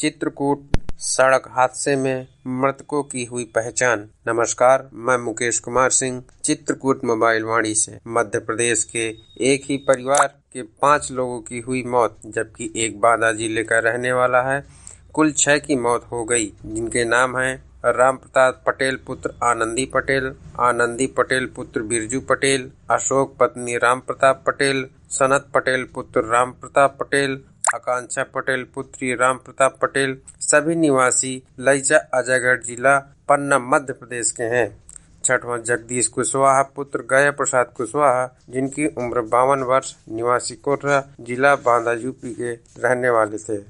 चित्रकूट सड़क हादसे में मृतकों की हुई पहचान। नमस्कार, मैं मुकेश कुमार सिंह चित्रकूट मोबाइल वाणी से। मध्य प्रदेश के एक ही परिवार के 5 लोगों की हुई मौत, जबकि एक बांदा जिले का रहने वाला है। कुल 6 की मौत हो गई, जिनके नाम हैं राम प्रताप पटेल पुत्र आनंदी पटेल, आनंदी पटेल पुत्र बिरजू पटेल, अशोक पत्नी राम प्रताप पटेल, सनत पटेल पुत्र राम प्रताप पटेल, आकांक्षा पटेल पुत्री राम प्रताप पटेल। सभी निवासी लइचा अजयगढ़ जिला पन्ना मध्य प्रदेश के हैं। छठवां जगदीश कुशवाहा पुत्र गया प्रसाद कुशवाहा, जिनकी उम्र 52 वर्ष, निवासी कोटरा जिला बांदा यूपी के रहने वाले थे।